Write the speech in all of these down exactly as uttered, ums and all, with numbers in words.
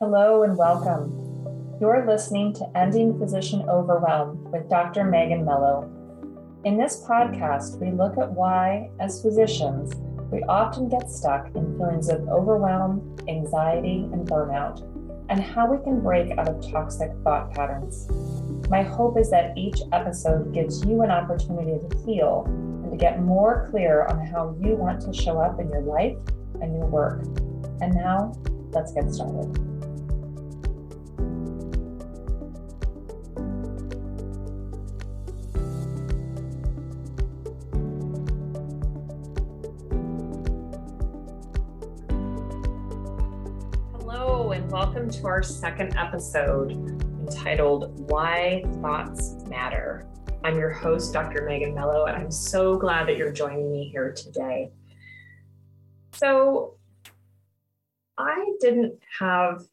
Hello and welcome. You're listening to Ending Physician Overwhelm with Doctor Megan Mello. In this podcast, we look at why, as physicians, we often get stuck in feelings of overwhelm, anxiety, and burnout, and how we can break out of toxic thought patterns. My hope is that each episode gives you an opportunity to heal and to get more clear on how you want to show up in your life and your work. And now, let's get started. And welcome to our second episode entitled Why Thoughts Matter. I'm your host, Doctor Megan Mello, and I'm so glad that you're joining me here today. So I didn't have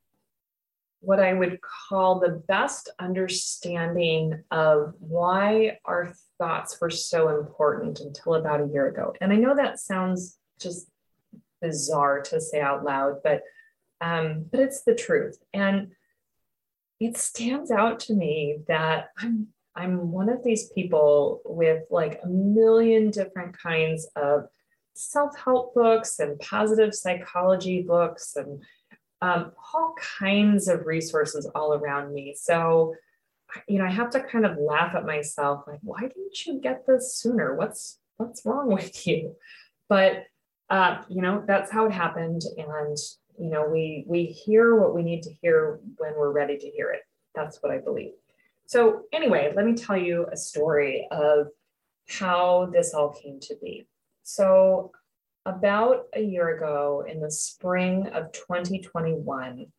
what I would call the best understanding of why our thoughts were so important until about a year ago. And I know that sounds just bizarre to say out loud, but Um, but it's the truth. And it stands out to me that I'm I'm one of these people with like a million different kinds of self-help books and positive psychology books and um, all kinds of resources all around me. So, you know, I have to kind of laugh at myself, like, why didn't you get this sooner? What's what's wrong with you? But uh, you know, that's how it happened. And You know, we we hear what we need to hear when we're ready to hear it. That's what I believe. So anyway, let me tell you a story of how this all came to be. So about a year ago, in the spring of twenty twenty-one,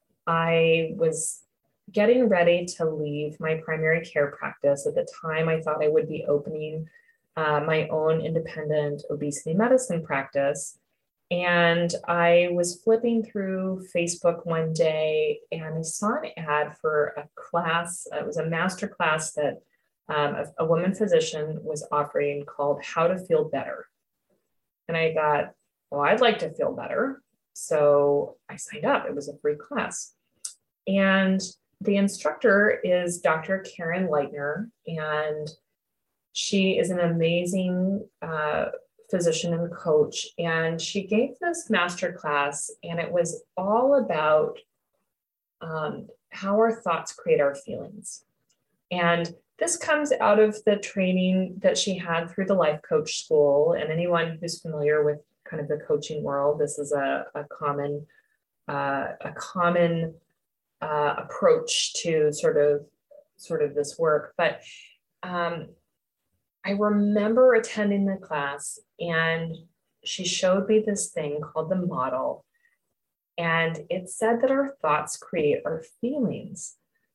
I was getting ready to leave my primary care practice. At the time, I thought I would be opening uh, my own independent obesity medicine practice. And I was flipping through Facebook one day and I saw an ad for a class. It was a master class that um, a, a woman physician was offering called How to Feel Better. And I thought, well, I'd like to feel better. So I signed up. It was a free class. And the instructor is Doctor Karen Leitner. And she is an amazing uh, physician and coach, and she gave this masterclass, and it was all about um, how our thoughts create our feelings. And this comes out of the training that she had through the Life Coach School. And anyone who's familiar with kind of the coaching world, this is a, a common uh, a common uh, approach to sort of sort of this work. But um, I remember attending the class and she showed me this thing called the model. And it said that our thoughts create our feelings.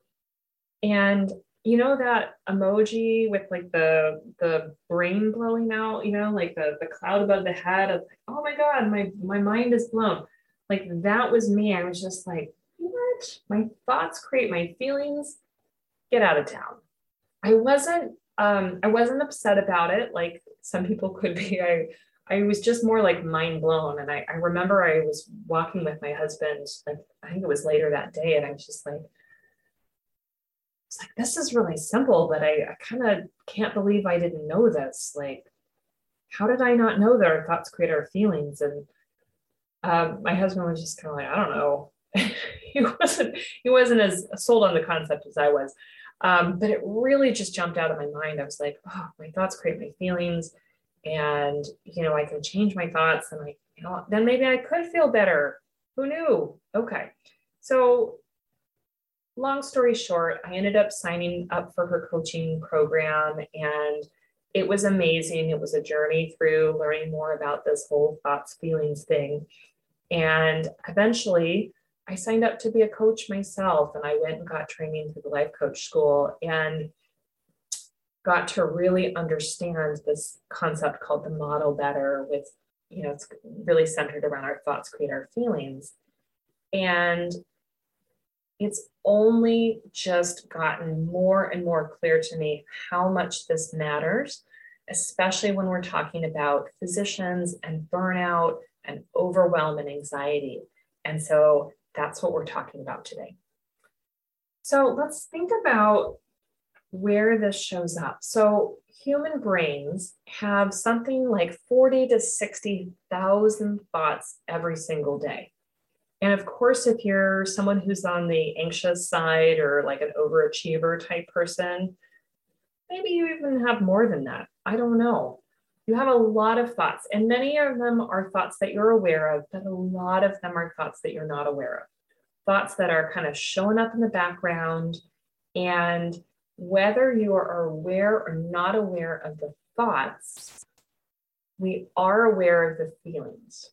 And you know that emoji with like the the brain blowing out, you know, like the, the cloud above the head of like, oh my God, my, my mind is blown. Like that was me. I was just like, what? My thoughts create my feelings? Get out of town. I wasn't Um, I wasn't upset about it like some people could be. I I was just more like mind blown. And I, I remember I was walking with my husband, like I think it was later that day, and I was just like, it's like, this is really simple, but I, I kind of can't believe I didn't know this. Like, how did I not know that our thoughts create our feelings? And um, my husband was just kind of like, I don't know. he wasn't he wasn't as sold on the concept as I was. Um, but it really just jumped out of my mind. I was like, oh, my thoughts create my feelings, and, you know, I can change my thoughts, and I, you know, then maybe I could feel better. Who knew? Okay. So long story short, I ended up signing up for her coaching program, and it was amazing. It was a journey through learning more about this whole thoughts, feelings thing. And eventually I signed up to be a coach myself, and I went and got training through the Life Coach School and got to really understand this concept called the model better with, you know, it's really centered around our thoughts create our feelings. And it's only just gotten more and more clear to me how much this matters, especially when we're talking about physicians and burnout and overwhelm and anxiety. And so that's what we're talking about today. So let's think about where this shows up. So human brains have something like forty to sixty thousand thoughts every single day. And of course, if you're someone who's on the anxious side or like an overachiever type person, maybe you even have more than that. I don't know. You have a lot of thoughts, and many of them are thoughts that you're aware of, but a lot of them are thoughts that you're not aware of. Thoughts that are kind of showing up in the background. And whether you are aware or not aware of the thoughts, we are aware of the feelings.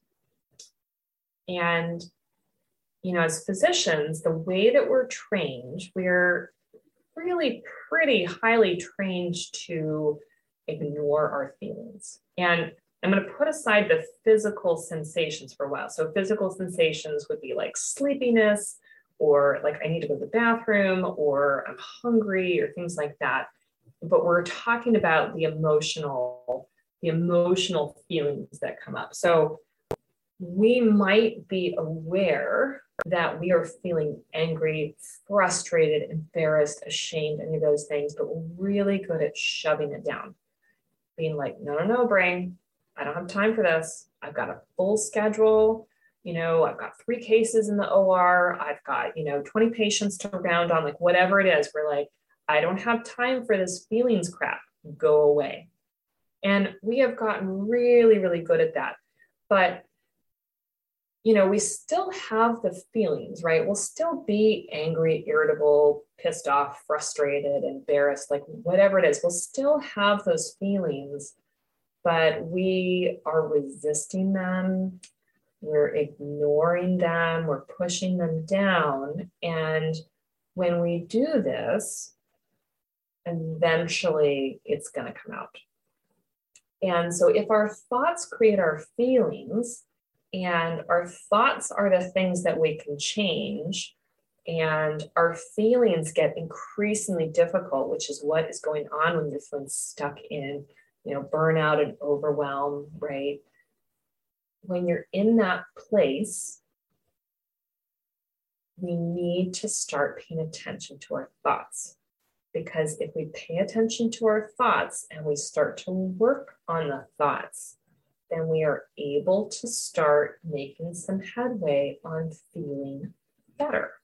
And, you know, as physicians, the way that we're trained, we're really pretty highly trained to ignore our feelings. And I'm going to put aside the physical sensations for a while. So physical sensations would be like sleepiness, or like I need to go to the bathroom, or I'm hungry, or things like that. But we're talking about the emotional, the emotional feelings that come up. So we might be aware that we are feeling angry, frustrated, embarrassed, ashamed, any of those things, but we're really good at shoving it down. Being like, no, no, no, brain, I don't have time for this. I've got a full schedule. You know, I've got three cases in the O R. I've got, you know, twenty patients to round on, like whatever it is. We're like, I don't have time for this feelings crap. Go away. And we have gotten really, really good at that. But, you know, we still have the feelings, right? We'll still be angry, irritable, pissed off, frustrated, embarrassed, like whatever it is. We'll still have those feelings, but we are resisting them. We're ignoring them, we're pushing them down. And when we do this, eventually it's going to come out. And so if our thoughts create our feelings, and our thoughts are the things that we can change, and our feelings get increasingly difficult, which is what is going on when you're feeling stuck in, you know, burnout and overwhelm, right? When you're in that place, we need to start paying attention to our thoughts. Because if we pay attention to our thoughts and we start to work on the thoughts, then we are able to start making some headway on feeling better.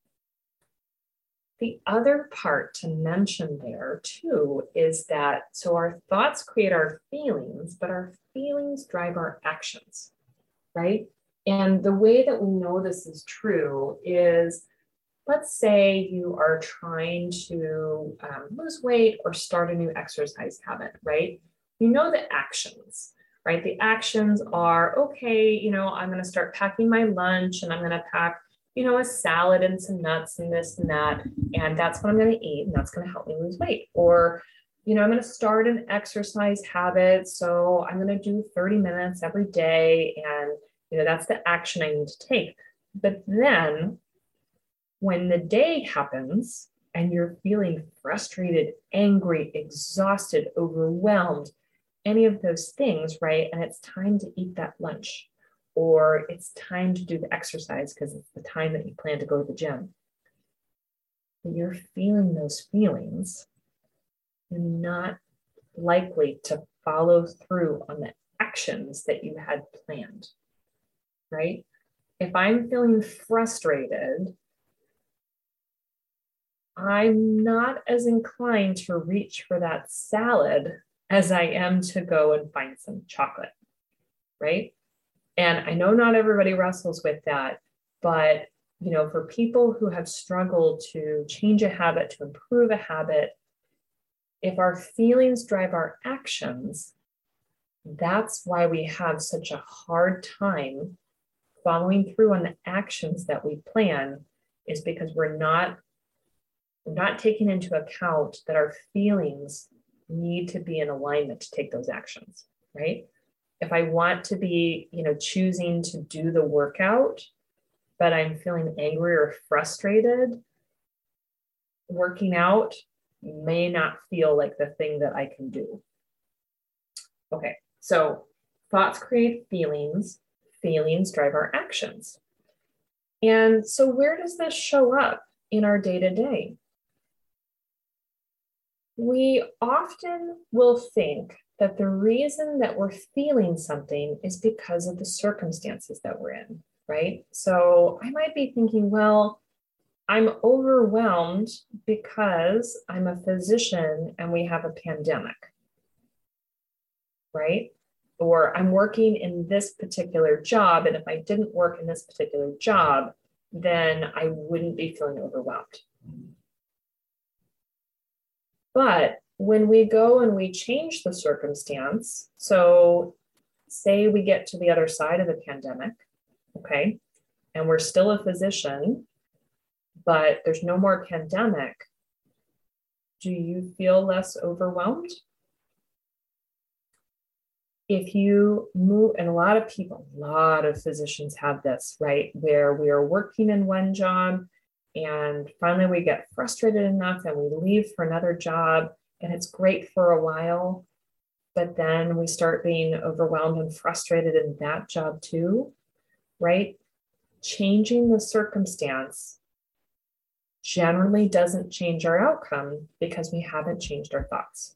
The other part to mention there too is that, so our thoughts create our feelings, but our feelings drive our actions, right? And the way that we know this is true is, let's say you are trying to um, lose weight or start a new exercise habit, right? You know the actions, right? The actions are, okay, you know, I'm going to start packing my lunch, and I'm going to pack, you know, a salad and some nuts and this and that. And that's what I'm going to eat. And that's going to help me lose weight. Or, you know, I'm going to start an exercise habit. So I'm going to do thirty minutes every day. And, you know, that's the action I need to take. But then when the day happens and you're feeling frustrated, angry, exhausted, overwhelmed, any of those things, right? And it's time to eat that lunch, or it's time to do the exercise because it's the time that you plan to go to the gym. But you're feeling those feelings, you're not likely to follow through on the actions that you had planned, right? If I'm feeling frustrated, I'm not as inclined to reach for that salad as I am to go and find some chocolate, right? And I know not everybody wrestles with that, but, you know, for people who have struggled to change a habit, to improve a habit, if our feelings drive our actions, that's why we have such a hard time following through on the actions that we plan, is because we're not, we're not taking into account that our feelings need to be in alignment to take those actions, right? If I want to be, you know, choosing to do the workout, but I'm feeling angry or frustrated, working out may not feel like the thing that I can do. Okay, so thoughts create feelings, feelings drive our actions. And so where does this show up in our day-to-day? We often will think that the reason that we're feeling something is because of the circumstances that we're in, right? So I might be thinking, well, I'm overwhelmed because I'm a physician and we have a pandemic, right? Or I'm working in this particular job, and if I didn't work in this particular job, then I wouldn't be feeling overwhelmed. But when we go and we change the circumstance, so say we get to the other side of the pandemic, okay, and we're still a physician, but there's no more pandemic, do you feel less overwhelmed? If you move, and a lot of people, a lot of physicians have this, right? Where we are working in one job and finally we get frustrated enough and we leave for another job, and it's great for a while, but then we start being overwhelmed and frustrated in that job too, right? Changing the circumstance generally doesn't change our outcome because we haven't changed our thoughts,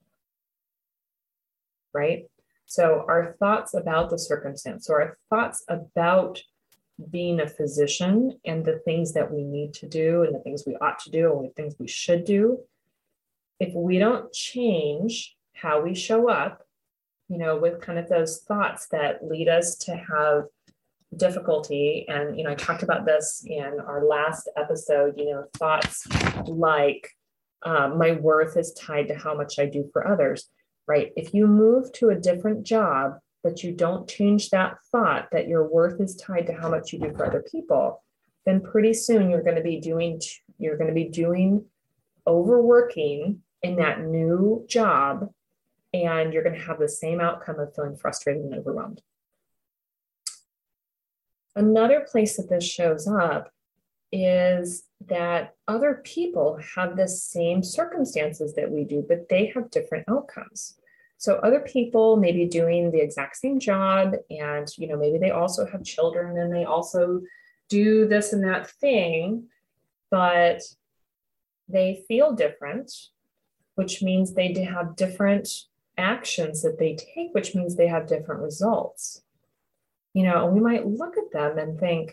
right? So our thoughts about the circumstance, so our thoughts about being a physician and the things that we need to do and the things we ought to do and the things we should do, if we don't change how we show up, you know, with kind of those thoughts that lead us to have difficulty. And, you know, I talked about this in our last episode, you know, thoughts like um, my worth is tied to how much I do for others, right? If you move to a different job, but you don't change that thought that your worth is tied to how much you do for other people, then pretty soon you're going to be doing, you're going to be doing overworking in that new job, and you're going to have the same outcome of feeling frustrated and overwhelmed. Another place that this shows up is that other people have the same circumstances that we do, but they have different outcomes. So other people may be doing the exact same job, and, you know, maybe they also have children and they also do this and that thing, but they feel different, which means they have different actions that they take, which means they have different results. You know, and we might look at them and think,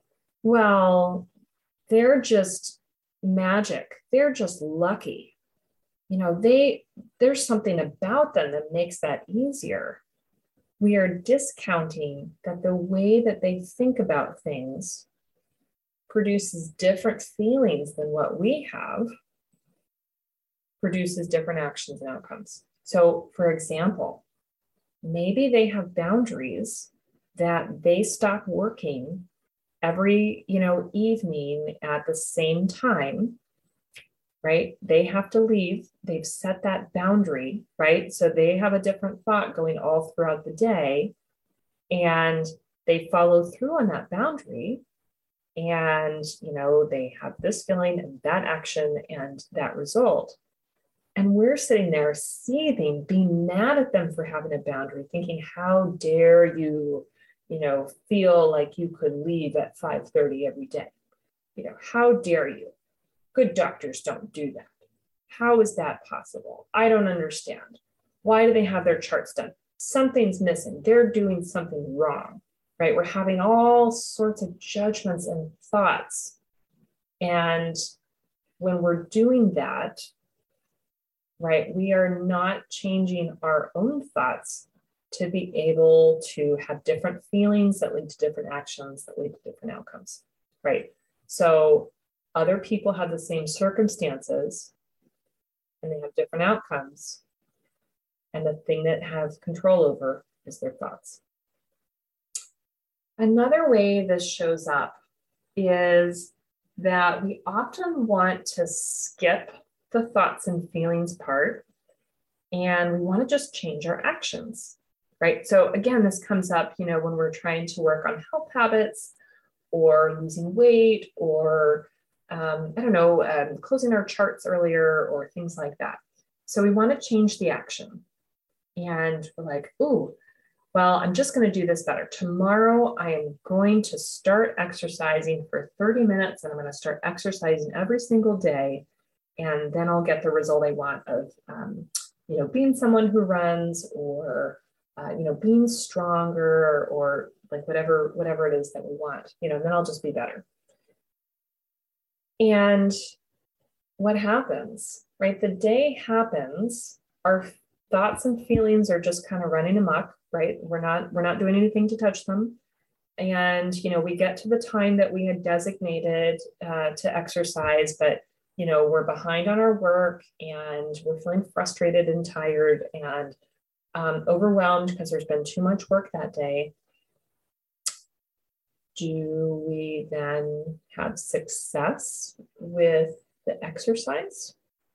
well, they're just magic. They're just lucky. You know, they there's something about them that makes that easier. We are discounting that the way that they think about things produces different feelings than what we have, produces different actions and outcomes. So, for example, maybe they have boundaries that they stop working every, you know, evening at the same time, right? They have to leave. They've set that boundary, right? So they have a different thought going all throughout the day, and they follow through on that boundary. And, you know, they have this feeling and that action and that result. And we're sitting there seething, being mad at them for having a boundary, thinking, how dare you, you know, feel like you could leave at five thirty every day? You know, how dare you? Good doctors don't do that. How is that possible? I don't understand. Why do they have their charts done? Something's missing. They're doing something wrong, right? We're having all sorts of judgments and thoughts. And when we're doing that, right, we are not changing our own thoughts to be able to have different feelings that lead to different actions that lead to different outcomes, right? So other people have the same circumstances and they have different outcomes. And the thing that has control over is their thoughts. Another way this shows up is that we often want to skip the thoughts and feelings part, and we want to just change our actions, right? So again, this comes up, you know, when we're trying to work on health habits or losing weight or, um, I don't know, um, closing our charts earlier or things like that. So we want to change the action. And we're like, ooh, well, I'm just going to do this better. Tomorrow, I am going to start exercising for thirty minutes, and I'm going to start exercising every single day. And then I'll get the result I want of, um, you know, being someone who runs, or, uh, you know, being stronger, or like whatever, whatever it is that we want, you know, then I'll just be better. And what happens, right? The day happens, our thoughts and feelings are just kind of running amok, right? We're not, we're not doing anything to touch them. And, you know, we get to the time that we had designated uh, to exercise, but, you know, we're behind on our work, and we're feeling frustrated and tired and um, overwhelmed because there's been too much work that day. Do we then have success with the exercise?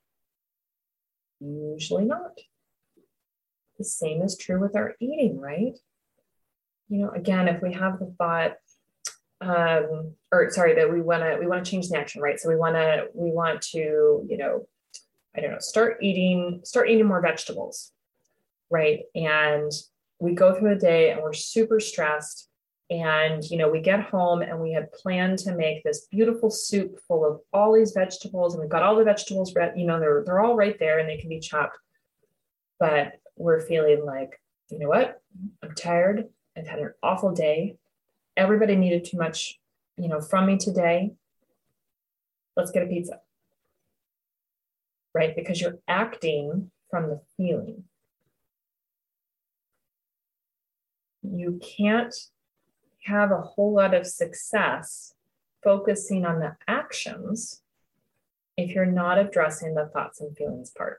Usually not. The same is true with our eating, right? You know, again, if we have the thought, um, or sorry, that we want to, we want to change the action, right? So we want to, we want to, you know, I don't know, start eating, start eating more vegetables, right? And we go through the day and we're super stressed. And, you know, we get home and we had planned to make this beautiful soup full of all these vegetables, and we've got all the vegetables, you know, they're, they're all right there and they can be chopped. But we're feeling like, you know what? I'm tired. I've had an awful day. Everybody needed too much, you know, from me today. Let's get a pizza. Right? Because you're acting from the feeling. You can't have a whole lot of success focusing on the actions if you're not addressing the thoughts and feelings part.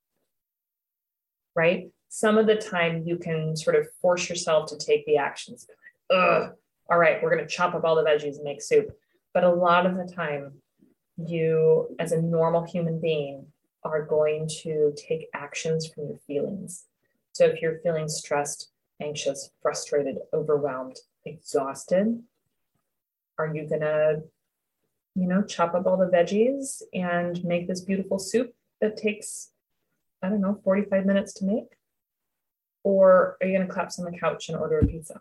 Right? Some of the time you can sort of force yourself to take the actions. Ugh, all right, we're going to chop up all the veggies and make soup. But a lot of the time, you, as a normal human being, are going to take actions from your feelings. So if you're feeling stressed, anxious, frustrated, overwhelmed, exhausted, are you going to, you know, chop up all the veggies and make this beautiful soup that takes, I don't know, forty-five minutes to make? Or are you going to collapse on the couch and order a pizza?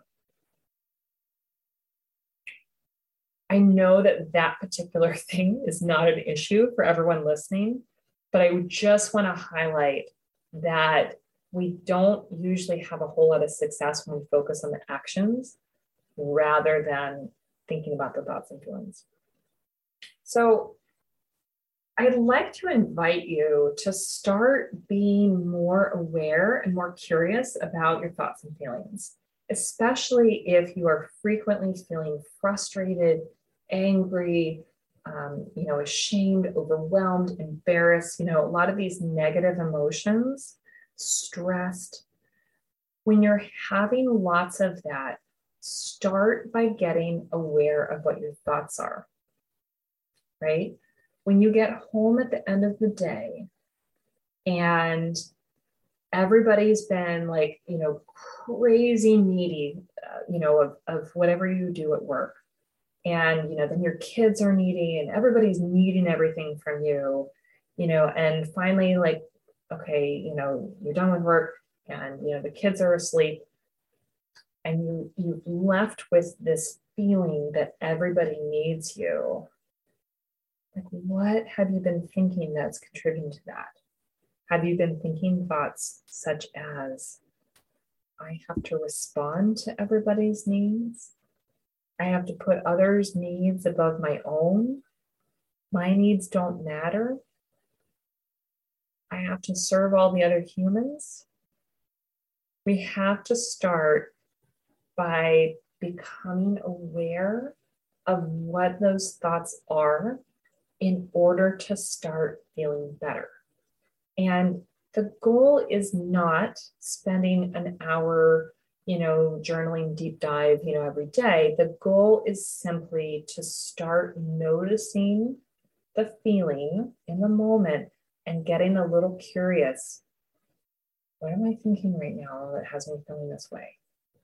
I know that that particular thing is not an issue for everyone listening, but I would just want to highlight that we don't usually have a whole lot of success when we focus on the actions rather than thinking about the thoughts and feelings. So I'd like to invite you to start being more aware and more curious about your thoughts and feelings, especially if you are frequently feeling frustrated, angry, um, you know, ashamed, overwhelmed, embarrassed, you know, a lot of these negative emotions, stressed. When you're having lots of that, start by getting aware of what your thoughts are, right? When you get home at the end of the day and everybody's been like, you know, crazy needy, uh, you know, of, of whatever you do at work. And, you know, then your kids are needy and everybody's needing everything from you, you know, and finally, like, okay, you know, you're done with work and, you know, the kids are asleep and you, you've left with this feeling that everybody needs you. Like, what have you been thinking that's contributing to that? Have you been thinking thoughts such as, I have to respond to everybody's needs? I have to put others' needs above my own? My needs don't matter? I have to serve all the other humans? We have to start by becoming aware of what those thoughts are in order to start feeling better. And the goal is not spending an hour, you know, journaling deep dive, you know, every day. The goal is simply to start noticing the feeling in the moment and getting a little curious. What am I thinking right now that has me feeling this way?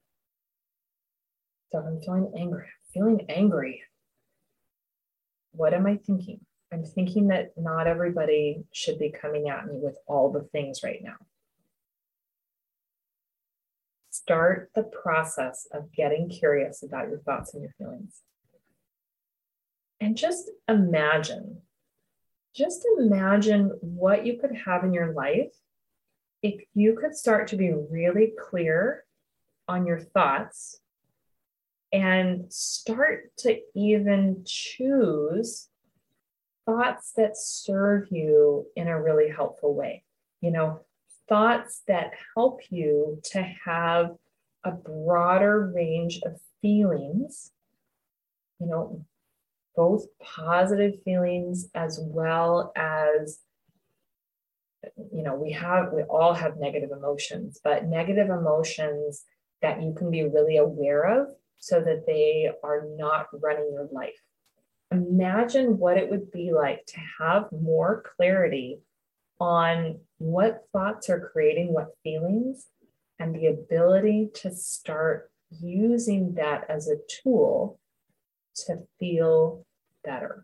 So I'm feeling angry, I'm feeling angry. What am I thinking? I'm thinking that not everybody should be coming at me with all the things right now. start the process of getting curious about your thoughts and your feelings. And just imagine, just imagine what you could have in your life if you could start to be really clear on your thoughts and start to even choose thoughts that serve you in a really helpful way. You know, thoughts that help you to have a broader range of feelings, you know, both positive feelings as well as, you know, we have, we all have negative emotions, but negative emotions that you can be really aware of so that they are not running your life. Imagine what it would be like to have more clarity on what thoughts are creating what feelings and the ability to start using that as a tool to feel better.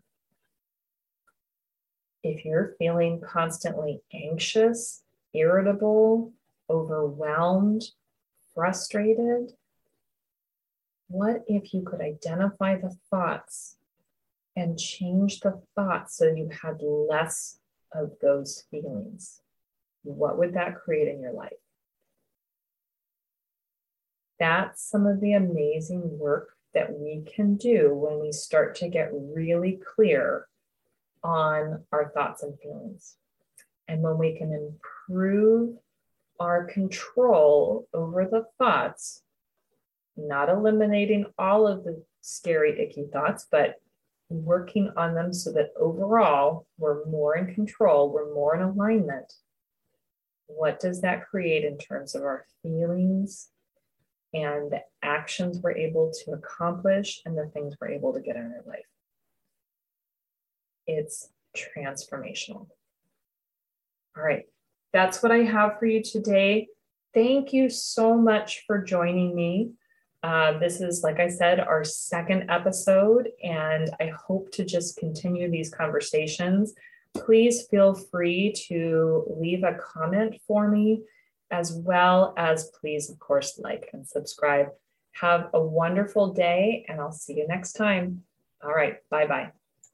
If you're feeling constantly anxious, irritable, overwhelmed, frustrated, what if you could identify the thoughts and change the thoughts so you had less of those feelings? What would that create in your life? That's some of the amazing work that we can do when we start to get really clear on our thoughts and feelings. And when we can improve our control over the thoughts, not eliminating all of the scary, icky thoughts, but working on them so that overall we're more in control, we're more in alignment. What does that create in terms of our feelings and the actions we're able to accomplish and the things we're able to get in our life? It's transformational. All right, that's what I have for you today. Thank you so much for joining me. Uh, this is, like I said, our second episode, and I hope to just continue these conversations. Please feel free to leave a comment for me, as well as please, of course, like and subscribe. Have a wonderful day, and I'll see you next time. All right, bye-bye.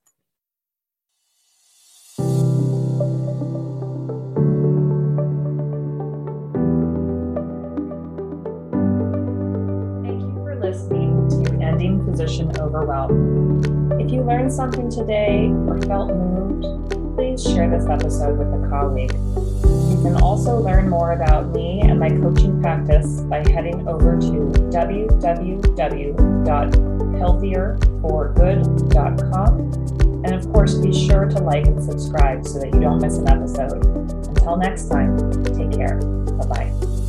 Listening to Ending Physician Overwhelm. If you learned something today or felt moved, please share this episode with a colleague. You can also learn more about me and my coaching practice by heading over to w w w dot healthier for good dot com. And of course, be sure to like and subscribe so that you don't miss an episode. Until next time, take care. Bye-bye.